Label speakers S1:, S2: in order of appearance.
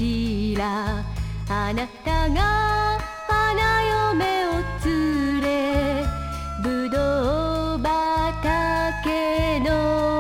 S1: しら。あなたが花嫁を連れぶどう畑の